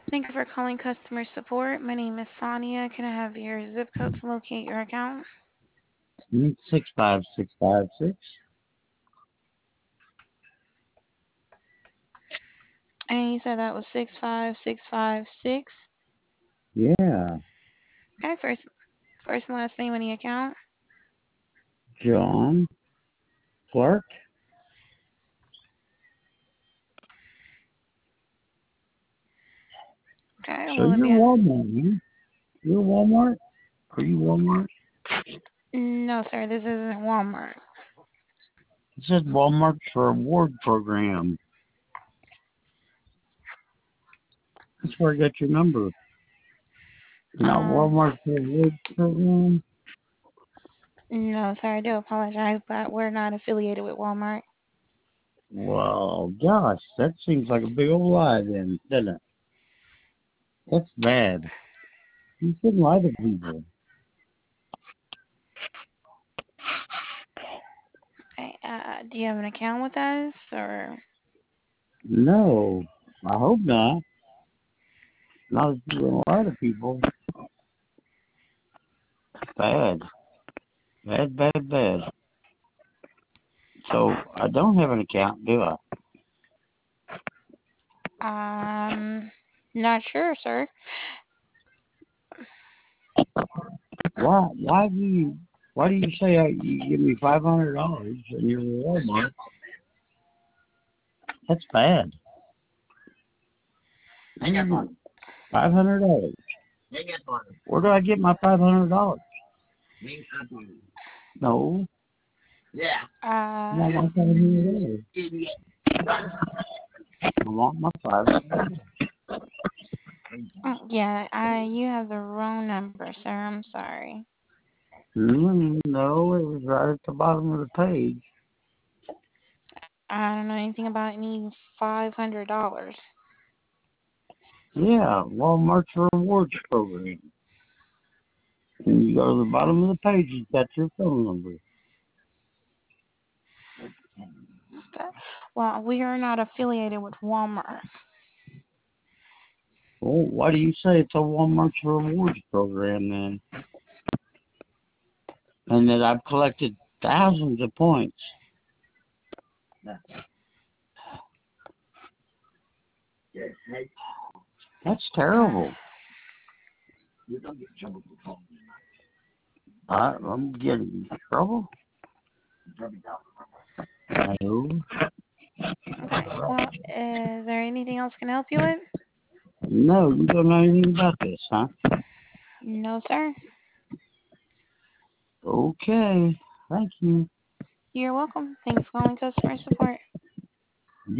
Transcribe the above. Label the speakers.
Speaker 1: Thank you for calling customer support. My name is Sonia. Can I have your zip code to locate your account?
Speaker 2: 65656.
Speaker 1: And you said that was 65656.
Speaker 2: Yeah,
Speaker 1: Okay, first and last name on the account.
Speaker 2: John Clark.
Speaker 1: Okay,
Speaker 2: So
Speaker 1: will it
Speaker 2: you're
Speaker 1: be a...
Speaker 2: Walmart, man. You're Walmart? Are you Walmart?
Speaker 1: No, sir, this isn't Walmart.
Speaker 2: It says Walmart's reward program. That's where I got your number. Not
Speaker 1: Um,
Speaker 2: Walmart's reward program.
Speaker 1: no, sir, I do apologize, but we're not affiliated with Walmart.
Speaker 2: Well, gosh, that seems like a big old lie then, doesn't it? That's bad. You shouldn't lie to people.
Speaker 1: Okay, do you have an account with us, or...
Speaker 2: No, I hope not. Not if you're going to lie to people. Bad. Bad, bad, bad. So I don't have an account, do I?
Speaker 1: Um, not sure, sir.
Speaker 2: Why do you say you give me $500 and you're Walmart? That's bad. I got money. $500. I got money. Where do I get my $500? No, I want my $500. I want my $500.
Speaker 1: Yeah, you have the wrong number, sir. I'm sorry.
Speaker 2: No, it was right at the bottom of the page.
Speaker 1: I don't know anything about any $500.
Speaker 2: Yeah, Walmart's rewards program. And you go to the bottom of the page, it's got your phone number.
Speaker 1: Okay. Well, we are not affiliated with Walmart.
Speaker 2: Well, why do you say it's a Walmart's rewards program then? And that I've collected thousands of points. That's terrible. I'm getting in trouble. No.
Speaker 1: Okay. Well, is there anything else I can help you with?
Speaker 2: No, you don't know anything about this, huh?
Speaker 1: No, sir.
Speaker 2: Okay. Thank you.
Speaker 1: You're welcome. Thanks for calling customer support.